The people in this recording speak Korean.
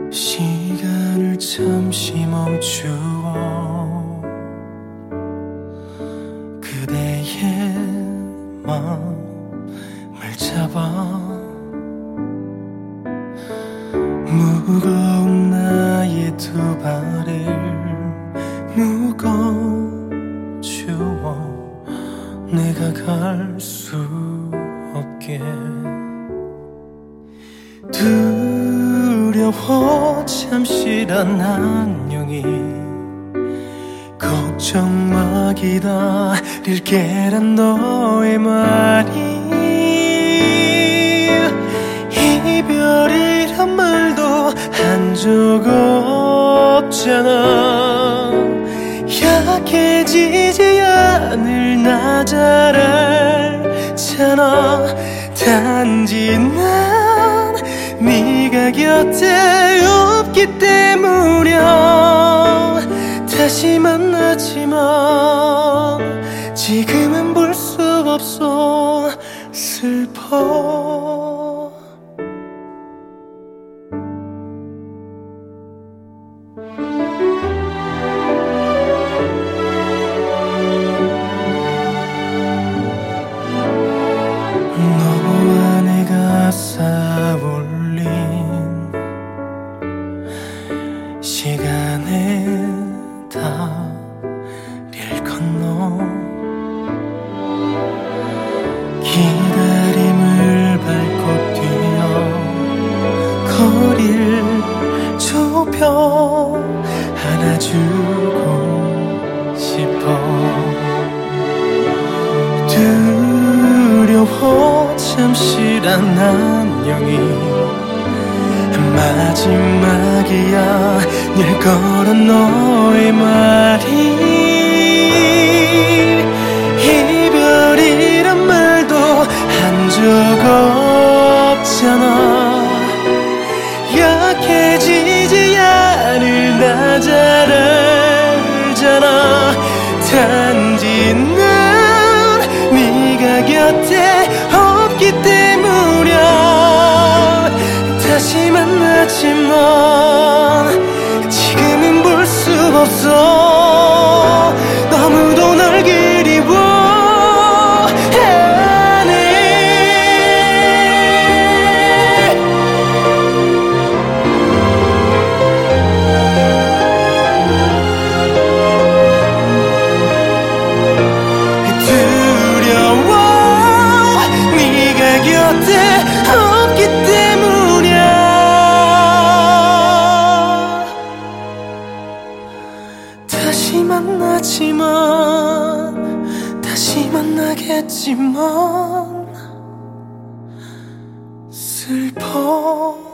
시간을 잠시 멈추어 그대의 마음을 잡아 무거운 나의 두 발을 묶어주어 내가 갈 수 없게 두려워 잠시란 안녕이 걱정 마 기다릴게란 너의 말이 이별이란 말도 한 적 없잖아 약해지지 않을 나 잘 알잖아 단지 난 네가 곁에 없기 때문이야 다시 만나지만 지금은 볼 수 없어 슬퍼 너와 내가 쌓아올린 시간의 다리를 건너 기다림을 밟고 뛰어 거리를 좁혀 안아주고 싶어 두려워 잠시란 안녕이 마지막이야 늘 걸은 너의 말이 이별이란 말도 한 적 없잖아 약해지지 않을 나 잘 알잖아 단지 난 네가 곁에 없기 때문이야 다시 만나지만 지금은 볼 수 없어 너무도 널 그리워하네 두려워 네가 곁에 없기 때문이야 다시 만나지만 다시 만나겠지만 슬퍼